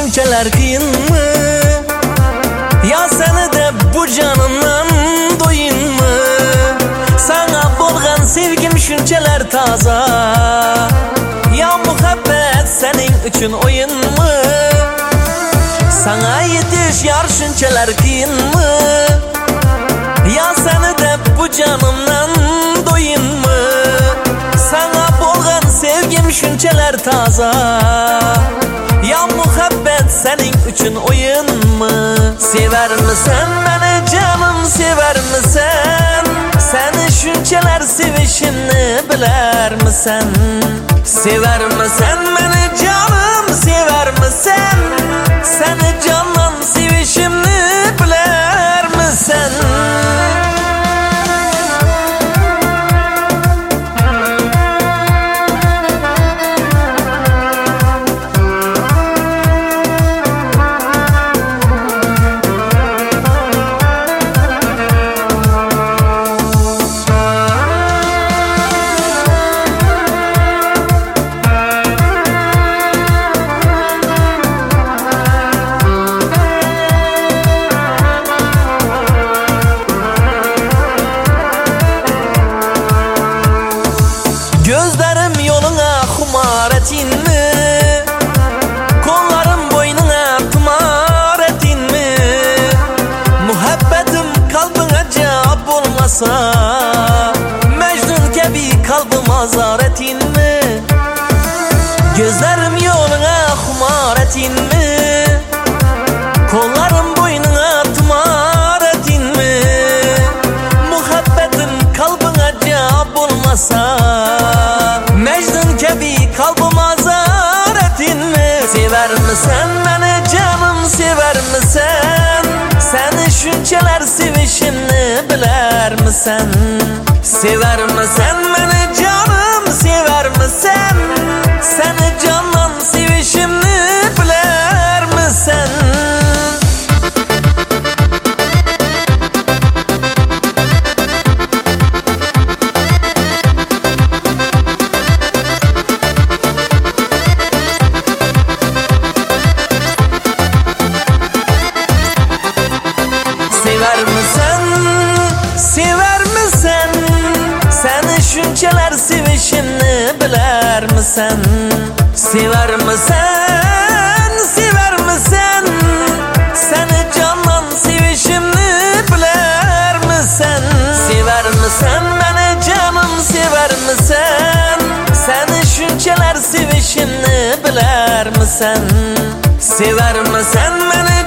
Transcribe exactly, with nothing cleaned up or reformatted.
şunçalar kıyın mı? Ya seni de bu canımdan doyun mu? Sana bolgan sevgim şunçalar taza. Ya muhabbet senin üçün oyun mu? Sana yetiş yar şunçalar kıyın mı? Ya seni de bu canımdan doyun mu? Sana bolgan sevgim şunçalar taza. Ya muhabbet senin üçün oyun mu? Sever misin beni canım, sever misin? Seni şunçalar sevişimni biler misin? Sever misin beni canım, sever misin? Seni candan sevişimni biler misin? Gözlerim yoluna kumar etin mi? Kollarım boynuna tımar etin mi? Muhabbetim kalbine cevap olmasa, Mecnun gibi kalbim azar etin mi? Gözlerim yoluna kumar etin mi? Kollarım boynuna tımar etin mi? Muhabbetim kalbine cevap olmasa, Mecnun gibi kalbim azar etin mi? Sever misin beni canım, sever misin? Seni şunçalar sevişimni biler misin? Sever misin beni canım, sever misin? Seni candan sevişimni biler misin? Sever misin, sever misin? Seni şunçalar sevişimni biler misin? Sever misin, sever misin? Seni candan sevişimni biler misin? Sever misin beni canım, sever misin? Seni şunçalar sevişimni biler misin? Sever misin beni